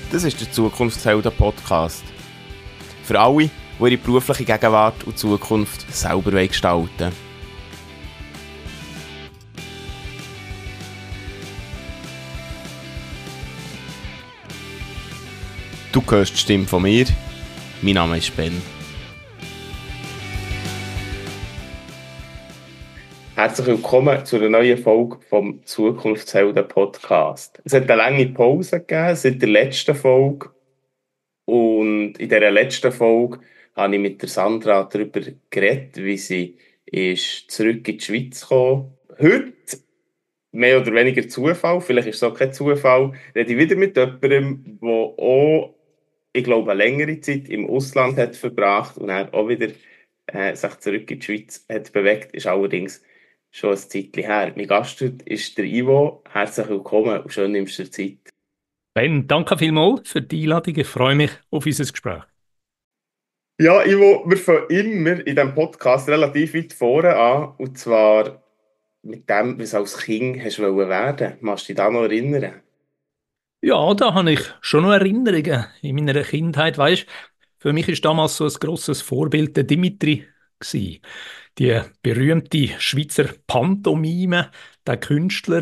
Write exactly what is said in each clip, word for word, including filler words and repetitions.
Das ist der Zukunftshelden-Podcast. Für alle, die ihre berufliche Gegenwart und Zukunft selber gestalten wollen. Du hörst die Stimme von mir. Mein Name ist Ben. Herzlich willkommen zu einer neuen Folge vom Zukunftshelden-Podcast. Es hat eine lange Pause gegeben seit der letzten Folge. Und in dieser letzten Folge habe ich mit der Sandra darüber geredet, wie sie ist zurück in die Schweiz gekommen. Heute, mehr oder weniger Zufall, vielleicht ist es auch kein Zufall, rede ich wieder mit jemandem, der auch, ich glaube, eine längere Zeit im Ausland hat verbracht und dann auch wieder äh, sich zurück in die Schweiz hat bewegt, ist allerdings schon ein Zeitchen her. Mein Gast heute ist der Ivo. Herzlich willkommen und schön nimmst du dir Zeit. Ben, danke vielmals für die Einladung. Ich freue mich auf unser Gespräch. Ja, Ivo, wir fangen immer in diesem Podcast relativ weit vorne an. Und zwar mit dem, was du als Kind hast wollen werden. Magst du dich da noch erinnern? Ja, da habe ich schon noch Erinnerungen in meiner Kindheit. Weißt, für mich ist damals so ein grosses Vorbild der Dimitri gsi. Die berühmte Schweizer Pantomime, der Künstler.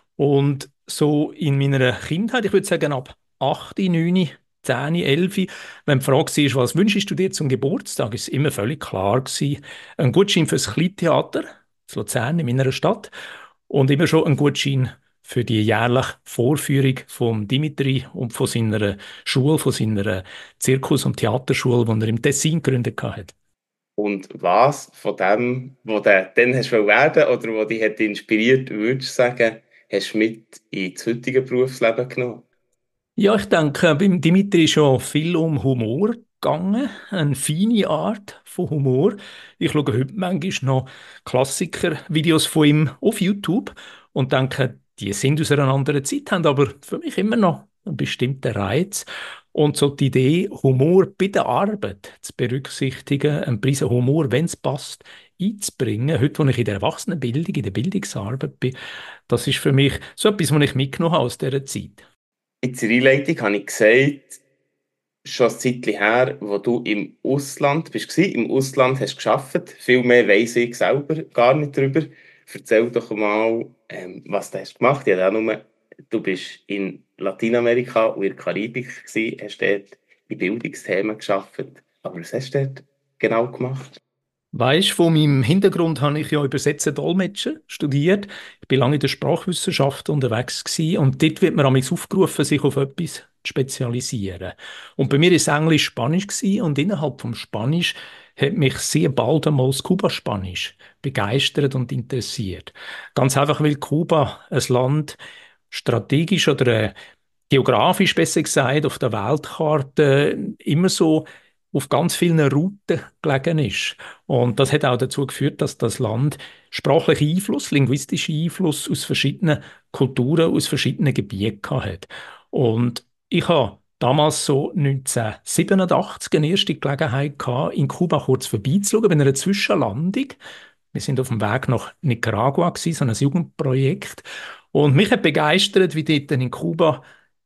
Und so in meiner Kindheit, ich würde sagen ab acht, neun, zehn, elf, wenn die Frage war, was wünschst du dir zum Geburtstag, ist es immer völlig klar gewesen. Ein Gutschein fürs Kleintheater in Luzern, in meiner Stadt. Und immer schon ein Gutschein für die jährliche Vorführung von Dimitri und von seiner Schule, von seiner Zirkus- und Theaterschule, die er im Tessin gegründet hat. Und was von dem, was du dann hast wollen werden oder was dich hat inspiriert, würdest du sagen, hast du mit ins heutige Berufsleben genommen? Ja, ich denke, beim Dimitri ist schon viel um Humor gegangen, eine feine Art von Humor. Ich schaue heute manchmal noch Klassiker-Videos von ihm auf YouTube und denke, die sind aus einer anderen Zeit, haben aber für mich immer noch einen bestimmten Reiz. Und so die Idee, Humor bei der Arbeit zu berücksichtigen, einen Prise Humor, wenn es passt, einzubringen, heute, wo ich in der Erwachsenenbildung, in der Bildungsarbeit bin, das ist für mich so etwas, was ich mitgenommen habe aus dieser Zeit. In der Einleitung habe ich gesagt, schon ein Zeitchen her, wo du im Ausland bist. Im Ausland hast du gearbeitet. Viel mehr weiss ich selber gar nicht darüber. Erzähl doch mal, ähm, was du hast gemacht. Ja, nur, du bist in Lateinamerika und in der Karibik gewesen, hast dort in Bildungsthemen gearbeitet. Aber was hast du dort genau gemacht? Weißt, von meinem Hintergrund habe ich ja Übersetzen Dolmetscher studiert. Ich bin lange in der Sprachwissenschaft unterwegs gewesen, und dort wird man amigs aufgerufen, sich auf etwas zu spezialisieren. Und bei mir ist Englisch Spanisch gewesen, und innerhalb vom Spanisch hat mich sehr bald einmal das Kuba-Spanisch begeistert und interessiert. Ganz einfach, weil Kuba ein Land strategisch oder äh, geografisch besser gesagt auf der Weltkarte immer so auf ganz vielen Routen gelegen ist. Und das hat auch dazu geführt, dass das Land sprachlichen Einfluss, linguistischen Einfluss aus verschiedenen Kulturen, aus verschiedenen Gebieten gehabt hat. Und ich habe damals so neunzehnhundertsiebenundachtzig eine erste Gelegenheit gehabt, in Kuba kurz vorbeizuschauen, bei einer Zwischenlandung. Wir sind auf dem Weg nach Nicaragua gewesen, so ein Jugendprojekt. Und mich hat begeistert, wie dort in Kuba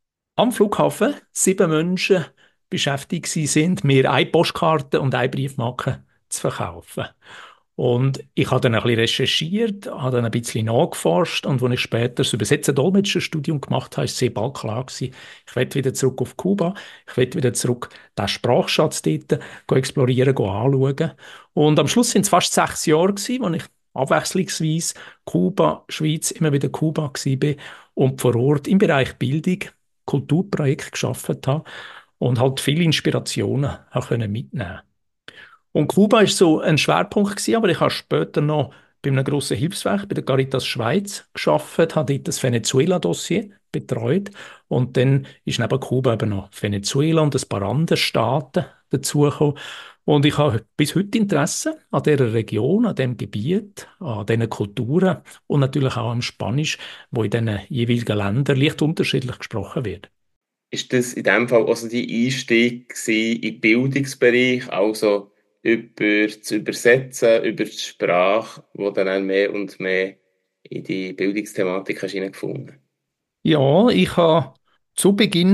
am Flughafen sieben Menschen beschäftigt gewesen sind, mir eine Postkarte und eine Briefmarke zu verkaufen. Und ich habe dann ein bisschen recherchiert, habe dann ein bisschen nachgeforscht, und als ich später das Übersetzer-Dolmetscher-Studium gemacht habe, ist sehr bald klar gewesen, ich will wieder zurück auf Kuba, ich will wieder zurück den Sprachschatz dort go explorieren, go anschauen. Und am Schluss sind es fast sechs Jahre gewesen, wo ich abwechslungsweise Kuba, Schweiz, immer wieder Kuba war und vor Ort im Bereich Bildung Kulturprojekt geschaffen habe und halt viele Inspirationen auch können mitnehmen. Und Kuba ist so ein Schwerpunkt gewesen, aber ich habe später noch bei einem grossen Hilfswerk bei der Caritas Schweiz geschafft, habe dort das Venezuela-Dossier betreut, und dann ist neben Kuba eben noch Venezuela und ein paar andere Staaten dazugekommen. Und ich habe bis heute Interesse an dieser Region, an diesem Gebiet, an diesen Kulturen und natürlich auch am Spanisch, wo in diesen jeweiligen Ländern leicht unterschiedlich gesprochen wird. Ist das in dem Fall also die Einstieg gewesen in den Bildungsbereich, also über das Übersetzen, über die Sprache, wo dann auch mehr und mehr in die Bildungsthematik hast hineingefunden? Ja, ich habe zu Beginn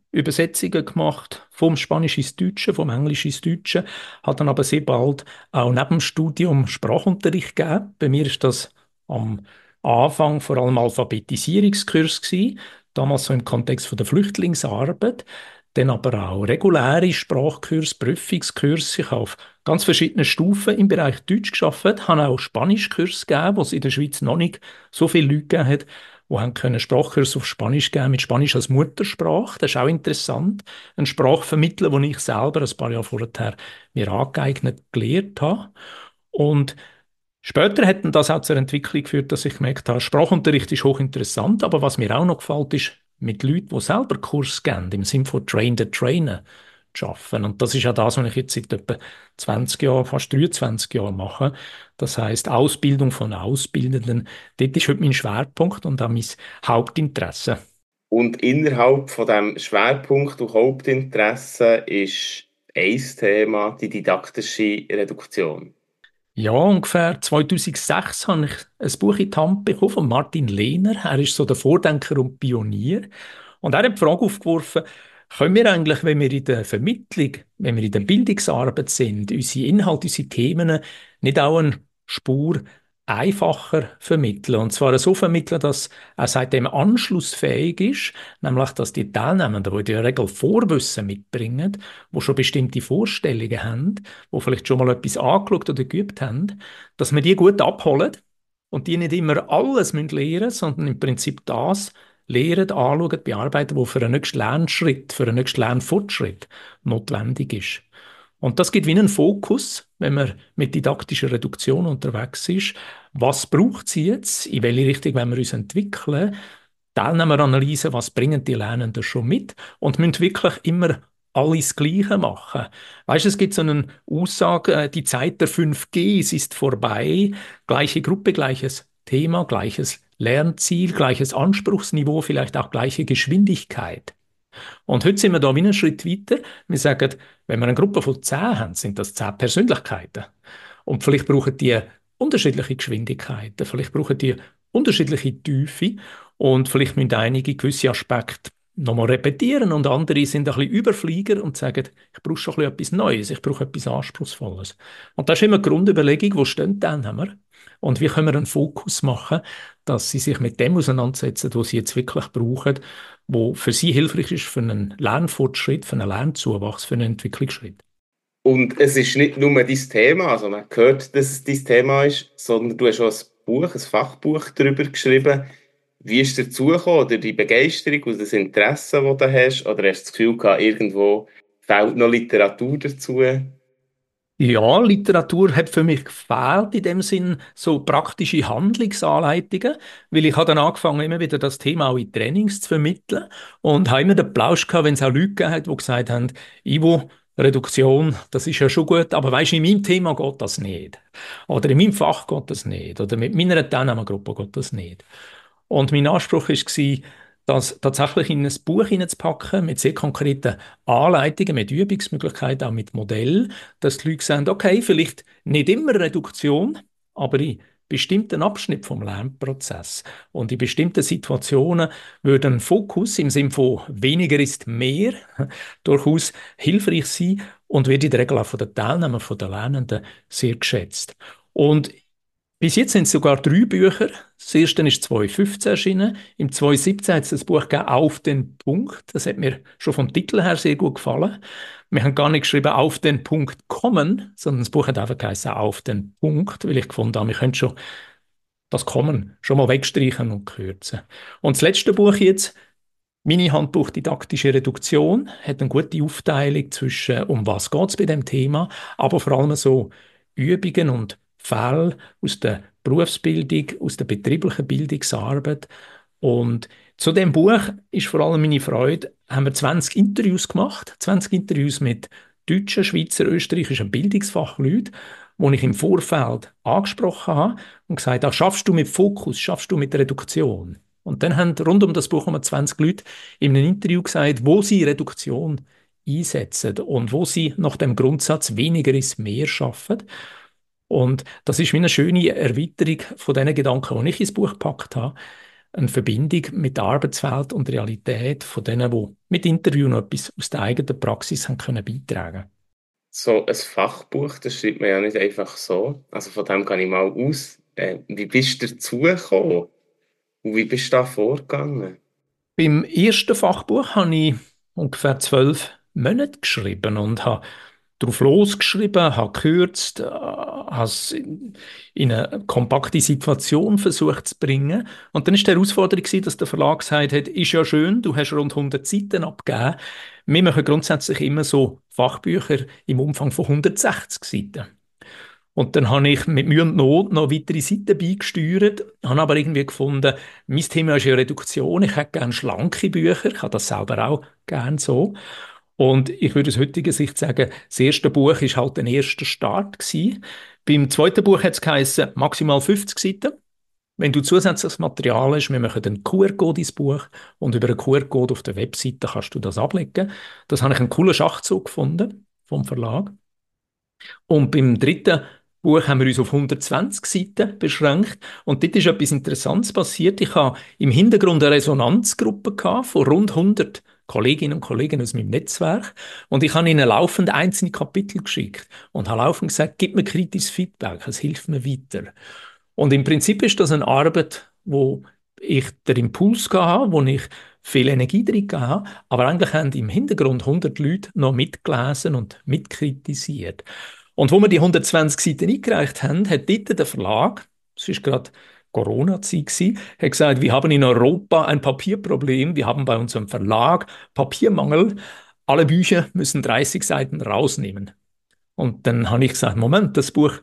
Übersetzungen gemacht, vom Spanisch ins Deutsche, vom Englisch ins Deutsche, hat dann aber sehr bald auch neben dem Studium Sprachunterricht gegeben. Bei mir ist das am Anfang vor allem Alphabetisierungskurs gewesen, damals so im Kontext von der Flüchtlingsarbeit, dann aber auch reguläre Sprachkurs, Prüfungskurs. Ich habe auf ganz verschiedenen Stufen im Bereich Deutsch gearbeitet, habe auch Spanischkurs gegeben, wo es in der Schweiz noch nicht so viele Leute gegeben hat, die haben können Sprachkurs auf Spanisch geben, mit Spanisch als Muttersprache. Das ist auch interessant. Ein Sprachvermittler, den ich selber ein paar Jahre vorher mir angeeignet gelernt habe. Und später hat dann das auch zur Entwicklung geführt, dass ich gemerkt habe, Sprachunterricht ist hochinteressant, aber was mir auch noch gefällt, ist, mit Leuten, die selber Kurs geben, im Sinne von Train the Trainer zu arbeiten. Und das ist ja das, was ich jetzt seit etwa zwanzig Jahren, fast dreiundzwanzig Jahren mache. Das heißt Ausbildung von Ausbildenden. Dort ist heute mein Schwerpunkt und auch mein Hauptinteresse. Und innerhalb von dem Schwerpunkt und Hauptinteresse ist ein Thema die didaktische Reduktion. Ja, ungefähr zweitausendsechs habe ich ein Buch in die Hand bekommen von Martin Lehner. Er ist so der Vordenker und Pionier. Und er hat die Frage aufgeworfen, können wir eigentlich, wenn wir in der Vermittlung, wenn wir in der Bildungsarbeit sind, unsere Inhalte, unsere Themen nicht auch eine Spur einfacher vermitteln? Und zwar so vermitteln, dass er seitdem anschlussfähig ist, nämlich dass die Teilnehmenden, die in der Regel Vorwissen mitbringen, die schon bestimmte Vorstellungen haben, die vielleicht schon mal etwas angeschaut oder geübt haben, dass wir die gut abholen und die nicht immer alles lernen müssen, sondern im Prinzip das lernen, anschauen, bearbeiten, was für einen nächsten Lernschritt, für einen nächsten Lernfortschritt notwendig ist. Und das gibt wie einen Fokus, wenn man mit didaktischer Reduktion unterwegs ist. Was braucht sie jetzt? In welche Richtung wollen wir uns entwickeln? Teilnehmeranalyse, was bringen die Lernenden schon mit? Und müssen wirklich immer alles Gleiche machen. Weißt du, es gibt so eine Aussage, äh, die Zeit der fünf Gs ist vorbei. Gleiche Gruppe, gleiches Thema, gleiches Lernziel, gleiches Anspruchsniveau, vielleicht auch gleiche Geschwindigkeit. Und heute sind wir da wie einen Schritt weiter. Wir sagen, wenn wir eine Gruppe von zehn haben, sind das zehn Persönlichkeiten. Und vielleicht brauchen die unterschiedliche Geschwindigkeiten, vielleicht brauchen die unterschiedliche Tiefe und vielleicht müssen einige gewisse Aspekte nochmal repetieren und andere sind ein bisschen Überflieger und sagen, ich brauche schon ein bisschen etwas Neues, ich brauche etwas Anspruchsvolles. Und das ist immer die Grundüberlegung, wo stehen dann haben wir und wie können wir einen Fokus machen, dass sie sich mit dem auseinandersetzen, was sie jetzt wirklich brauchen, wo für sie hilfreich ist für einen Lernfortschritt, für einen Lernzuwachs, für einen Entwicklungsschritt. Und es ist nicht nur dein Thema, also man hört, dass es dein Thema ist, sondern du hast auch ein Buch, ein Fachbuch darüber geschrieben. Wie ist es dazu gekommen? Oder die Begeisterung und das Interesse, das du hast? Oder hast du das Gefühl gehabt, irgendwo fehlt noch Literatur dazu? Ja, Literatur hat für mich gefehlt, in dem Sinn so praktische Handlungsanleitungen, weil ich habe dann angefangen, immer wieder das Thema auch in Trainings zu vermitteln und habe immer den Plausch gehabt, wenn es auch Leute gegeben hat, die gesagt haben, Ivo, Reduktion, das ist ja schon gut, aber weisst du, in meinem Thema geht das nicht. Oder in meinem Fach geht das nicht. Oder mit meiner Teilnehmergruppe geht das nicht. Und mein Anspruch war, das tatsächlich in ein Buch hineinzupacken, mit sehr konkreten Anleitungen, mit Übungsmöglichkeiten, auch mit Modell, dass die Leute sagen, okay, vielleicht nicht immer Reduktion, aber in bestimmten Abschnitten vom Lernprozess und in bestimmten Situationen würde ein Fokus im Sinne von weniger ist mehr durchaus hilfreich sein und wird in der Regel auch von den Teilnehmern, von den Lernenden sehr geschätzt. Und bis jetzt sind es sogar drei Bücher. Das erste ist zwanzig fünfzehn erschienen. Im zwanzig siebzehn hat es das Buch gegeben, «Auf den Punkt». Das hat mir schon vom Titel her sehr gut gefallen. Wir haben gar nicht geschrieben «Auf den Punkt kommen», sondern das Buch hat einfach geheißen «Auf den Punkt», weil ich gefunden habe, wir können schon das Kommen schon mal wegstreichen und kürzen. Und das letzte Buch jetzt, Mini-Handbuch Didaktische Reduktion, hat eine gute Aufteilung zwischen, um was geht es bei dem Thema, aber vor allem so Übungen und Fälle aus der Berufsbildung, aus der betrieblichen Bildungsarbeit. Und zu dem Buch ist vor allem meine Freude, haben wir zwanzig Interviews gemacht, zwanzig Interviews mit deutschen, Schweizer, österreichischen Bildungsfachleuten, die ich im Vorfeld angesprochen habe und gesagt habe, schaffst du mit Fokus, schaffst du mit Reduktion? Und dann haben rund um das Buch um zwanzig Leute in einem Interview gesagt, wo sie Reduktion einsetzen und wo sie nach dem Grundsatz weniger ist mehr schaffen. Und das ist wie eine schöne Erweiterung von den Gedanken, die ich ins Buch gepackt habe. eine Verbindung mit der Arbeitswelt und Realität von denen, die mit Interviews noch etwas aus der eigenen Praxis haben können beitragen. So ein Fachbuch, das schreibt man ja nicht einfach so. Also von dem gehe ich mal aus. Äh, wie bist du dazu gekommen? Und wie bist du da vorgegangen? Beim ersten Fachbuch habe ich ungefähr zwölf Monate geschrieben und habe drauf losgeschrieben, habe gekürzt, äh, habe es in in eine kompakte Situation versucht zu bringen. Und dann war die Herausforderung, gewesen, dass der Verlag gesagt hat, ist ja schön, du hast rund hundert Seiten abgegeben. Wir machen grundsätzlich immer so Fachbücher im Umfang von hundertsechzig Seiten. Und dann habe ich mit Mühe und Not noch weitere Seiten beigesteuert, habe aber irgendwie gefunden, mein Thema ist ja Reduktion, ich hätte gerne schlanke Bücher, ich habe das selber auch gerne so. Und ich würde aus heutiger Sicht sagen, das erste Buch ist halt ein erster Start gewesen. Beim zweiten Buch hat es geheißen, maximal fünfzig Seiten. Wenn du zusätzliches Material hast, wir machen einen Q R-Code ins Buch und über einen Q R-Code auf der Webseite kannst du das ablegen. Das habe ich einen coolen Schachzug gefunden vom Verlag. Und beim dritten Buch haben wir uns auf hundertzwanzig Seiten beschränkt. Und dort ist etwas Interessantes passiert. Ich habe im Hintergrund eine Resonanzgruppe gehabt von rund hundert Kolleginnen und Kollegen aus meinem Netzwerk. Und ich habe ihnen laufend einzelne Kapitel geschickt und habe laufend gesagt, gib mir kritisches Feedback, es hilft mir weiter. Und im Prinzip ist das eine Arbeit, wo ich den Impuls hatte, wo ich viel Energie drin hatte, aber eigentlich haben im Hintergrund hundert Leute noch mitgelesen und mitkritisiert. Und wo wir die hundertzwanzig Seiten eingereicht haben, hat dort der Verlag, es war gerade Corona-Zeit gewesen, hat gesagt, wir haben in Europa ein Papierproblem, wir haben bei unserem Verlag Papiermangel, alle Bücher müssen dreißig Seiten rausnehmen. Und dann habe ich gesagt, Moment, das Buch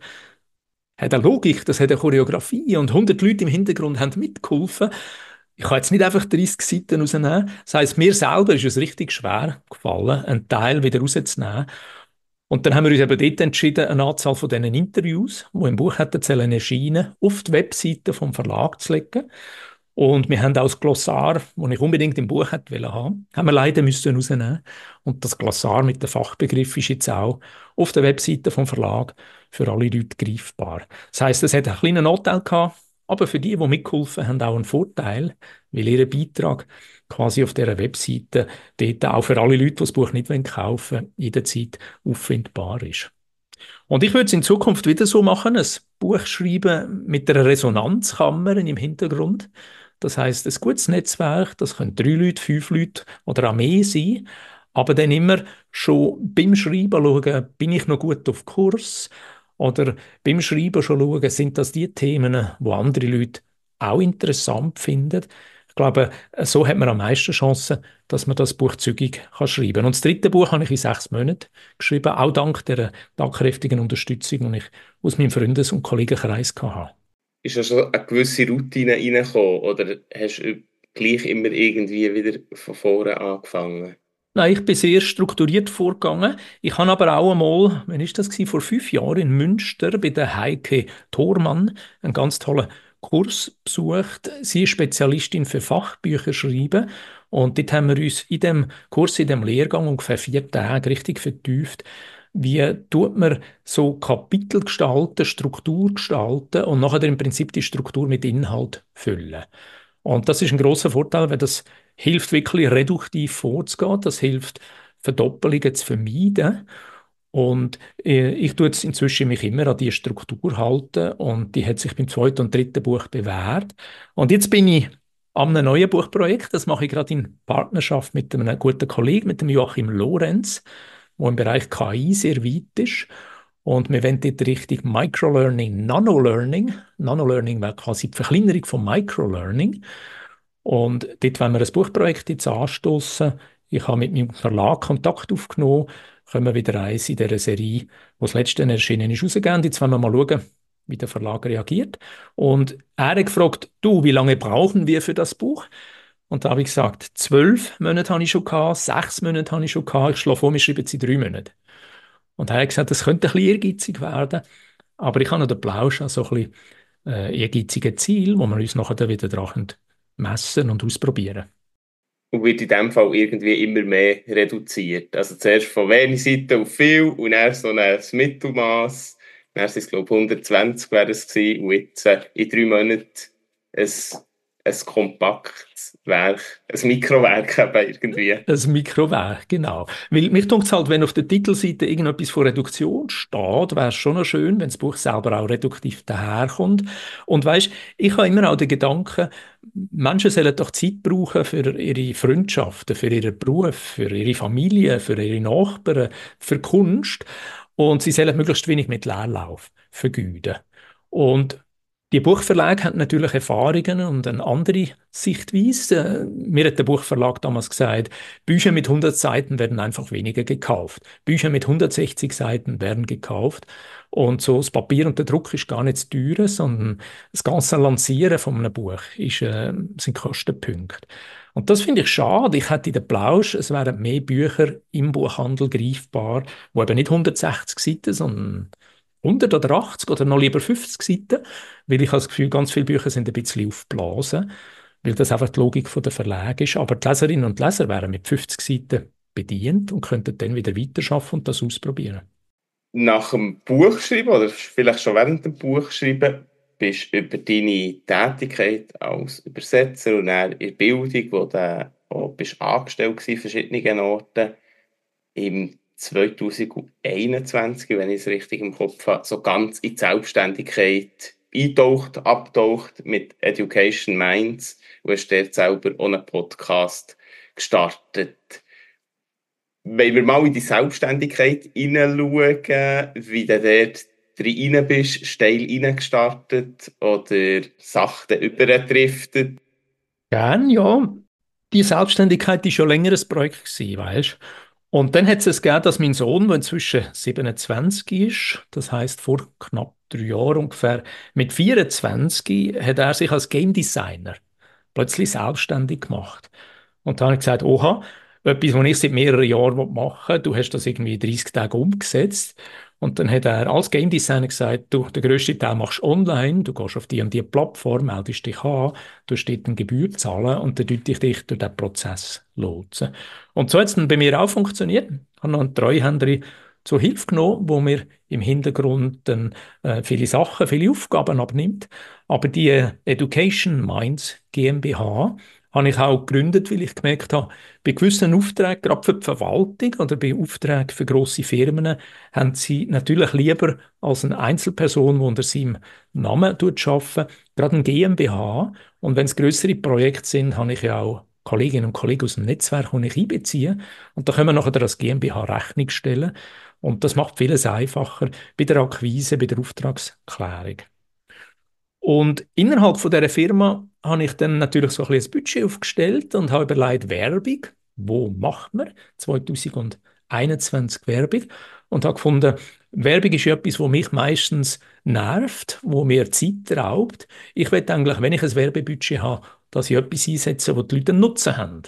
hat eine Logik, das hat eine Choreografie und hundert Leute im Hintergrund haben mitgeholfen. Ich kann jetzt nicht einfach dreißig Seiten rausnehmen. Das heisst, mir selber ist es richtig schwer gefallen, einen Teil wieder rauszunehmen. Und dann haben wir uns eben dort entschieden, eine Anzahl von diesen Interviews, die im Buch hätten sollen erscheinen, auf die Webseite vom Verlag zu legen. Und wir haben auch das Glossar, das ich unbedingt im Buch hätte haben, haben wir leider müssen rausnehmen. Und das Glossar mit dem Fachbegriff ist jetzt auch auf der Webseite vom Verlag für alle Leute greifbar. Das heisst, es hat einen kleinen Nachteil gehabt, aber für die, die mitgeholfen haben, auch einen Vorteil, weil ihr Beitrag quasi auf dieser Webseite dort auch für alle Leute, die das Buch nicht kaufen wollen, jederzeit auffindbar ist. Und ich würde es in Zukunft wieder so machen, ein Buch schreiben mit einer Resonanzkammer im Hintergrund. Das heißt, ein gutes Netzwerk, das können drei Leute, fünf Leute oder auch mehr sein, aber dann immer schon beim Schreiben schauen, bin ich noch gut auf Kurs oder beim Schreiben schon schauen, sind das die Themen, wo andere Leute auch interessant finden. Ich glaube, so hat man am meisten Chancen, dass man das Buch zügig kann schreiben kann. Und das dritte Buch habe ich in sechs Monaten geschrieben, auch dank der tatkräftigen Unterstützung, die ich aus meinem Freundes- und Kollegenkreis hatte. Ist da schon eine gewisse Routine reingekommen oder hast du gleich immer irgendwie wieder von vorne angefangen? Nein, ich bin sehr strukturiert vorgegangen. Ich habe aber auch einmal, wann ist das gewesen? Vor fünf Jahren in Münster bei der Heike Thormann einen ganz tollen Kurs besucht. Sie ist Spezialistin für Fachbücher schreiben und dort haben wir uns in dem Kurs, in dem Lehrgang ungefähr vier Tage richtig vertieft. Wie tut man so Kapitel gestalten, Struktur gestalten und nachher im Prinzip die Struktur mit Inhalt füllen. Und das ist ein großer Vorteil, weil das hilft wirklich reduktiv vorzugehen. Das hilft, Verdoppelungen zu vermeiden. Und äh, ich tue jetzt inzwischen mich immer an die Struktur halten und die hat sich beim zweiten und dritten Buch bewährt. Und jetzt bin ich an einem neuen Buchprojekt. Das mache ich gerade in Partnerschaft mit einem guten Kollegen, mit dem Joachim Lorenz, der im Bereich K I sehr weit ist. Und wir wollen dort Richtung Microlearning, Nanolearning. Nanolearning wäre quasi die Verkleinerung von Microlearning. Und dort wollen wir ein Buchprojekt jetzt anstoßen. Ich habe mit meinem Verlag Kontakt aufgenommen. Können wir wieder eins in dieser Serie, wo das letzte erschienen ist, rausgeben. Jetzt wollen wir mal schauen, wie der Verlag reagiert. Und er hat gefragt, du, wie lange brauchen wir für das Buch? Und da habe ich gesagt, zwölf Monate habe ich schon gehabt, sechs Monate habe ich schon gehabt. Ich schlage vor, wir schreiben sie drei Monate. Und er hat gesagt, das könnte ein bisschen ehrgeizig werden. Aber ich habe noch den Plausch an so ein bisschen äh, ehrgeizige Ziel, wo wir uns nachher dann wieder dran messen und ausprobieren. Und wird in dem Fall irgendwie immer mehr reduziert. Also zuerst von wenig Seiten auf viel und dann so ein Mittelmaß. Dann sind es, glaube ich, hundertzwanzig wäre es gewesen. Und jetzt äh, in drei Monaten ein ein kompaktes Werk, ein Mikrowerk eben irgendwie. Ein Mikrowerk, genau. Weil mich dunkt halt, wenn auf der Titelseite irgendetwas von Reduktion steht, wäre es schon noch schön, wenn das Buch selber auch reduktiv daherkommt. Und weisst, ich habe immer auch den Gedanken, Menschen sollen doch Zeit brauchen für ihre Freundschaften, für ihren Beruf, für ihre Familie, für ihre Nachbarn, für Kunst. Und sie sollen möglichst wenig mit Leerlauf vergeuden. Und die Buchverlage haben natürlich Erfahrungen und eine andere Sichtweise. Äh, Mir hat der Buchverlag damals gesagt, Bücher mit hundert Seiten werden einfach weniger gekauft. Bücher mit hundertsechzig Seiten werden gekauft. Und so das Papier und der Druck ist gar nicht das Teure, sondern das ganze Lancieren von einem Buch ist, äh, sind Kostenpunkte. Und das finde ich schade. Ich hätte den Plausch, es wären mehr Bücher im Buchhandel greifbar, wo eben nicht hundertsechzig Seiten, sondern hundert oder achtzig oder noch lieber fünfzig Seiten, weil ich habe das Gefühl, ganz viele Bücher sind ein bisschen aufgeblasen, weil das einfach die Logik der Verlage ist. Aber die Leserinnen und Leser wären mit fünfzig Seiten bedient und könnten dann wieder weiterarbeiten und das ausprobieren. Nach dem Buchschreiben oder vielleicht schon während dem Buchschreiben bist du über deine Tätigkeit als Übersetzer und dann in der Bildung, wo du auch bist angestellt warst, an verschiedenen Orten, im zwanzig einundzwanzig, wenn ich es richtig im Kopf habe, so ganz in die Selbstständigkeit eintaucht, abtaucht mit Education Minds und hast dort selber auch einen Podcast gestartet. Wenn wir mal in die Selbstständigkeit hineinschauen, wie du dort rein bist, steil reingestartet oder Sachen überdriftet? Gern, ja. Die Selbstständigkeit war schon länger ein Projekt gewesen, weißt? Und dann hat es gegeben, dass mein Sohn, der inzwischen siebenundzwanzig ist, das heißt vor knapp drei Jahren ungefähr, mit vierundzwanzig hat er sich als Game Designer plötzlich selbstständig gemacht. Und dann habe ich gesagt, oha, etwas, was ich seit mehreren Jahren machen will, du hast das irgendwie in dreißig Tagen umgesetzt. Und dann hat er als Game Designer gesagt, du, den grössten Teil machst du online, du gehst auf die und die Plattform, meldest dich an, du hast dort eine Gebühr zahlen und dann tut ich dich durch den Prozess lotsen. Und so hat es dann bei mir auch funktioniert. Ich habe noch einen Treuhänder zur Hilfe genommen, wo mir im Hintergrund dann äh, viele Sachen, viele Aufgaben abnimmt. Aber die äh, Education Minds GmbH habe ich auch gegründet, weil ich gemerkt habe, bei gewissen Aufträgen, gerade für die Verwaltung oder bei Aufträgen für grosse Firmen, haben sie natürlich lieber als eine Einzelperson, die unter seinem Namen arbeitet, gerade ein GmbH. Und wenn es größere Projekte sind, habe ich ja auch Kolleginnen und Kollegen aus dem Netzwerk, die ich einbeziehe. Und da können wir nachher als GmbH Rechnung stellen. Und das macht vieles einfacher bei der Akquise, bei der Auftragsklärung. Und innerhalb von dieser Firma habe ich dann natürlich so ein bisschen ein Budget aufgestellt und habe überlegt, Werbung, wo macht man zwanzig einundzwanzig Werbung? Und habe gefunden, Werbung ist etwas, was mich meistens nervt, wo mir Zeit raubt. Ich will eigentlich, wenn ich ein Werbebudget habe, dass ich etwas einsetze, wo die Leute einen Nutzen haben.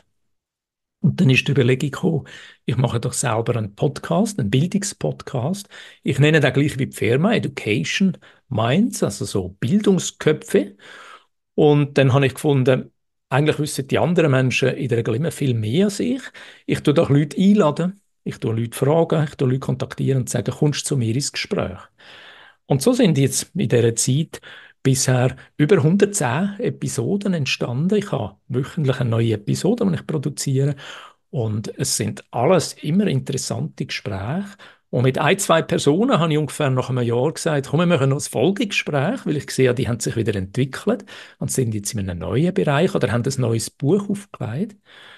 Und dann ist die Überlegung gekommen, ich mache doch selber einen Podcast, einen Bildungspodcast. Ich nenne den gleich wie die Firma, Education Minds, also so Bildungsköpfe. Und dann habe ich gefunden, eigentlich wissen die anderen Menschen in der Regel immer viel mehr als ich. Ich tue doch Leute einladen, ich tue Leute fragen, ich tue Leute kontaktieren und sagen, kommst du zu mir ins Gespräch? Und so sind jetzt in dieser Zeit bisher über hundertzehn Episoden entstanden. Ich habe wöchentlich eine neue Episode, die ich produziere. Und es sind alles immer interessante Gespräche. Und mit ein, zwei Personen habe ich ungefähr nach einem Jahr gesagt, komm, wir machen noch ein Folgegespräch, weil ich sehe, die haben sich wieder entwickelt und sind jetzt in einem neuen Bereich oder haben ein neues Buch aufgelegt.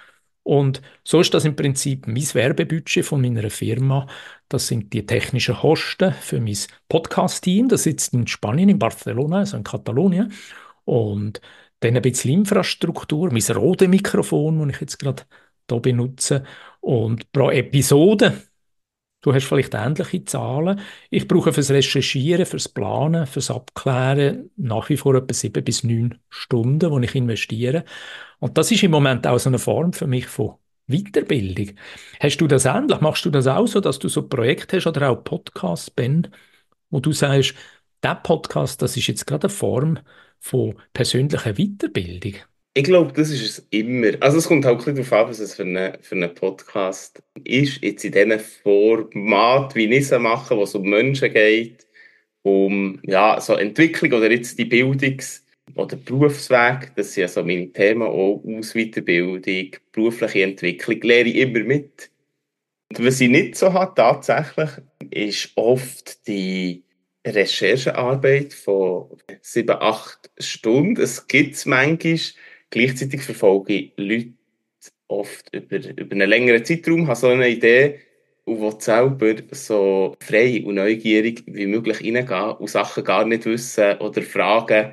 Und so ist das im Prinzip mein Werbebudget von meiner Firma. Das sind die technischen Kosten für mein Podcast-Team. Das sitzt in Spanien, in Barcelona, also in Katalonien. Und dann ein bisschen Infrastruktur, mein Rode-Mikrofon, das ich jetzt gerade hier benutze. Und pro Episode, du hast vielleicht ähnliche Zahlen. Ich brauche fürs Recherchieren, fürs Planen, fürs Abklären nach wie vor etwa sieben bis neun Stunden, die ich investiere. Und das ist im Moment auch so eine Form für mich von Weiterbildung. Hast du das ähnlich? Machst du das auch so, dass du so Projekte hast oder auch Podcasts, Ben, wo du sagst, der Podcast, das ist jetzt gerade eine Form von persönlicher Weiterbildung? Ich glaube, das ist es immer. Also es kommt halt ein bisschen darauf an, was es für einen für eine Podcast ist. Jetzt in diesem Format, wie ich es mache, wo es um Menschen geht, um ja, so Entwicklung oder jetzt die Bildungs oder Berufsweg, das sind ja so meine Themen, auch Aus- Weiterbildung, berufliche Entwicklung, lehre ich immer mit. Und was ich nicht so habe, tatsächlich, ist oft die Recherchearbeit von sieben, acht Stunden. Es gibt es manchmal. Gleichzeitig verfolge ich Leute oft über, über einen längeren Zeitraum, habe so eine Idee und will selber so frei und neugierig wie möglich reingehen und Sachen gar nicht wissen oder Fragen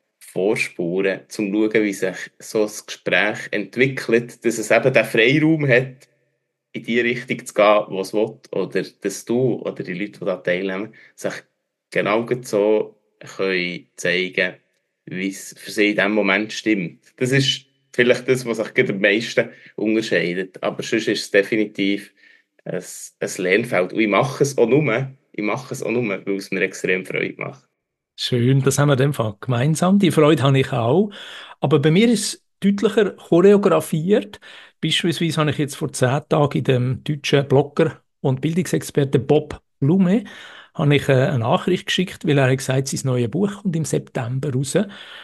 vorspuren, um zu schauen, wie sich so ein Gespräch entwickelt, dass es eben den Freiraum hat, in die Richtung zu gehen, wo es will, oder dass du oder die Leute, die da teilnehmen, sich genau so können zeigen, wie es für sie in diesem Moment stimmt. Das ist vielleicht das, was sich gerade am meisten unterscheidet. Aber sonst ist es definitiv ein, ein Lernfeld. Und ich mache es auch nur, ich mache es auch nur, weil es mir extrem Freude macht. Schön, das haben wir in dem Fall gemeinsam. Die Freude habe ich auch. Aber bei mir ist es deutlicher choreografiert. Beispielsweise habe ich jetzt vor zehn Tagen in dem deutschen Blogger und Bildungsexperte Bob Blume habe ich äh, eine Nachricht geschickt, weil er hat gesagt, sein neues Buch kommt im September raus.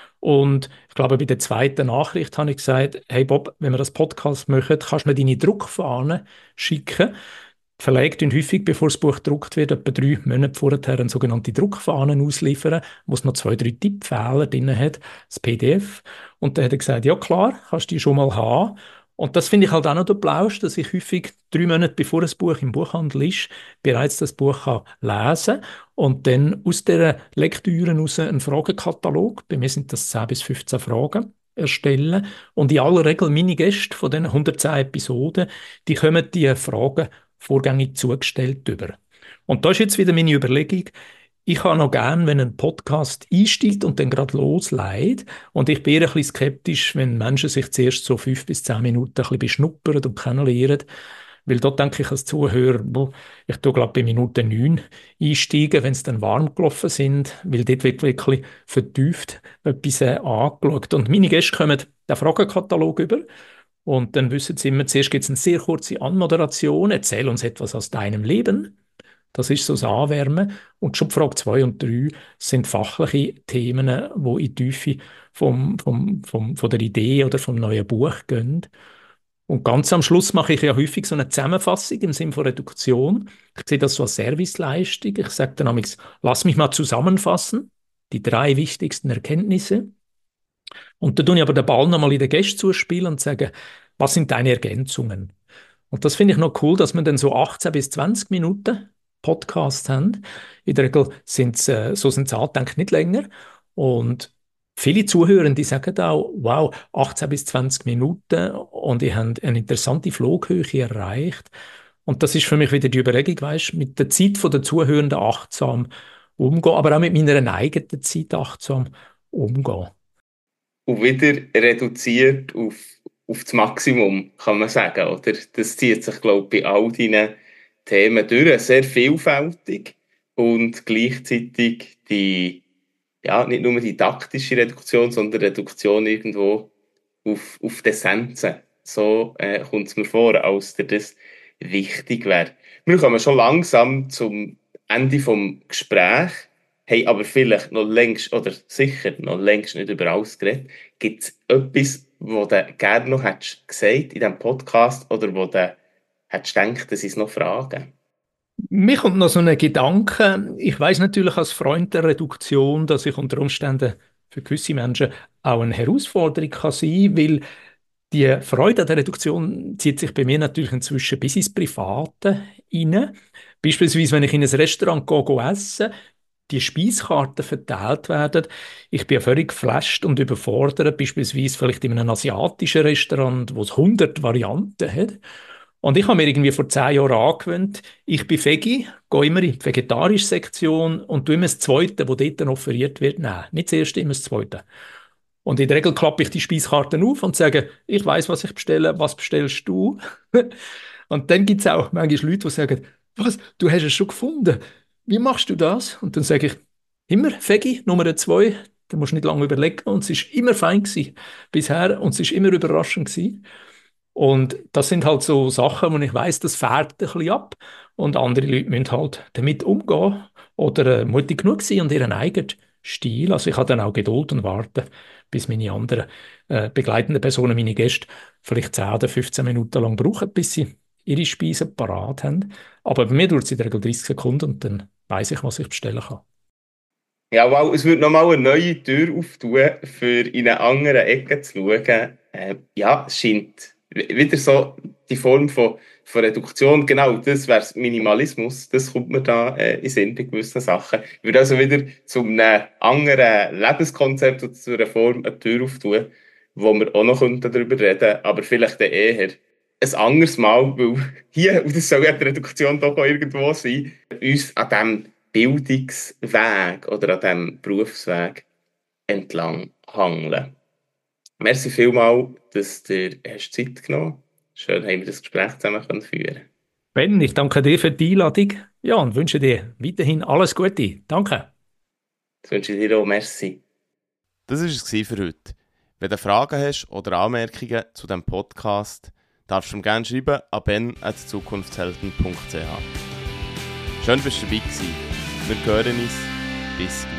Und ich glaube, bei der zweiten Nachricht habe ich gesagt, hey Bob, wenn wir das Podcast machen, kannst du mir deine Druckfahne schicken. Die Verlage tun häufig, bevor das Buch gedruckt wird, etwa drei Monate vorher eine sogenannte Druckfahne ausliefern, wo es noch zwei, drei Tippfehler drin hat, das P D F. Und dann hat er gesagt, ja klar, kannst du die schon mal haben. Und das finde ich halt auch noch der Plausch, dass ich häufig drei Monate bevor das Buch im Buchhandel ist, bereits das Buch kann lesen und dann aus dieser Lektüre heraus einen Fragenkatalog, bei mir sind das zehn bis fünfzehn Fragen, erstellen. Und in aller Regel meine Gäste von diesen hundertzehn Episoden, die kommen die Fragen vorgängig zugestellt über. Und da ist jetzt wieder meine Überlegung, ich habe noch gern, wenn ein Podcast einsteigt und dann gerade loslädt. Und ich bin eher ein bisschen skeptisch, wenn Menschen sich zuerst so fünf bis zehn Minuten ein bisschen beschnuppern und kennenlernen. Weil dort denke ich als Zuhörer, boah, ich tue glaube bei Minute neun einsteigen, wenn es dann warm gelaufen sind, weil dort wird wirklich vertieft etwas äh, angeschaut. Und meine Gäste kommen den Fragenkatalog über und dann wissen Sie immer, zuerst gibt es eine sehr kurze Anmoderation, erzähl uns etwas aus deinem Leben. Das ist so das Anwärmen. Und schon die Frage zwei und drei sind fachliche Themen, die in die Tiefe vom, vom, vom, von der Idee oder vom neuen Buch gehen. Und ganz am Schluss mache ich ja häufig so eine Zusammenfassung im Sinne von Reduktion. Ich sehe das so als Serviceleistung. Ich sage dann manchmal, lass mich mal zusammenfassen, die drei wichtigsten Erkenntnisse. Und dann tue ich aber den Ball nochmal in den Gästen zuspielen und sage, was sind deine Ergänzungen? Und das finde ich noch cool, dass wir dann so achtzehn bis zwanzig Minuten Podcast haben. In der Regel sind es, äh, so sind es angedenkt, nicht länger. Und viele Zuhörende sagen auch, wow, achtzehn bis zwanzig Minuten und ihr habt eine interessante Flughöhe erreicht. Und das ist für mich wieder die Überlegung, weißt, mit der Zeit der Zuhörenden achtsam umgehen, aber auch mit meiner eigenen Zeit achtsam umgehen. Und wieder reduziert auf, auf das Maximum, kann man sagen. Oder? Das zieht sich, glaube ich, bei all deinen Themen durch. Sehr vielfältig und gleichzeitig die, ja, nicht nur die taktische Reduktion, sondern Reduktion irgendwo auf, auf die Essenzen. So äh, kommt es mir vor, als dir das wichtig wäre. Wir kommen schon langsam zum Ende des Gesprächs, haben aber vielleicht noch längst, oder sicher noch längst nicht über alles geredet. Gibt es etwas, was du gerne noch hättest gesagt in diesem Podcast oder wo du hättest gedacht, dass ich es noch frage? Mir kommt noch so ein Gedanke. Ich weiß natürlich als Freund der Reduktion, dass ich unter Umständen für gewisse Menschen auch eine Herausforderung kann sein, weil die Freude an der Reduktion zieht sich bei mir natürlich inzwischen bis ins Private hinein. Beispielsweise, wenn ich in ein Restaurant gehe, gehe essen, die Speiskarten verteilt werden. Ich bin ja völlig geflasht und überfordert, beispielsweise vielleicht in einem asiatischen Restaurant, wo es hundert Varianten hat. Und ich habe mir irgendwie vor zehn Jahren angewöhnt, ich bin Veggie, gehe immer in die vegetarische Sektion und tue immer das Zweite, das dort offeriert wird, nehmen. Nicht das Erste, immer das Zweite. Und in der Regel klappe ich die Speiskarten auf und sage, ich weiß, was ich bestelle, was bestellst du? Und dann gibt es auch manchmal Leute, die sagen, was, du hast es schon gefunden. Wie machst du das? Und dann sage ich, immer Veggie, Nummer zwei, da musst du nicht lange überlegen. Und es ist immer fein gewesen bisher und es ist immer überraschend gewesen. Und das sind halt so Sachen, wo ich weiß, das färbt ein bisschen ab und andere Leute müssen halt damit umgehen. oder äh, mutig genug sein und ihren eigenen Stil. Also ich habe dann auch Geduld und warten, bis meine anderen äh, begleitenden Personen, meine Gäste, vielleicht zehn oder fünfzehn Minuten lang brauchen, bis sie ihre Speisen parat haben. Aber bei mir dauert es in der Regel dreißig Sekunden und dann weiss ich, was ich bestellen kann. Ja, wow, es wird nochmal eine neue Tür auftun, für in eine andere Ecke zu schauen. Äh, ja, es scheint w- wieder so die Form von, von Reduktion, genau, das wäre Minimalismus, das kommt mir da äh, in den Sinn bei gewissen Sachen. Ich würde also wieder zu einem anderen Lebenskonzept oder zu einer Form eine Tür auftun, wo wir auch noch könnten darüber reden, aber vielleicht dann eher ein anderes Mal, weil hier, und das soll ja die Reduktion doch auch irgendwo sein, uns an dem Bildungsweg oder an diesem Berufsweg entlang hangeln. Merci vielmals, dass du hast Zeit genommen hast. Schön, haben wir das Gespräch zusammen können führen. Ben, ich danke dir für die Einladung. Ja, und wünsche dir weiterhin alles Gute. Danke. Das wünsche ich dir auch. Merci. Das war es für heute. Wenn du Fragen hast oder Anmerkungen zu diesem Podcast, darfst du mir gerne schreiben an ben at zukunftshelden punkt c h. Schön, dass du dabei warst. Wir hören uns. Bis gleich.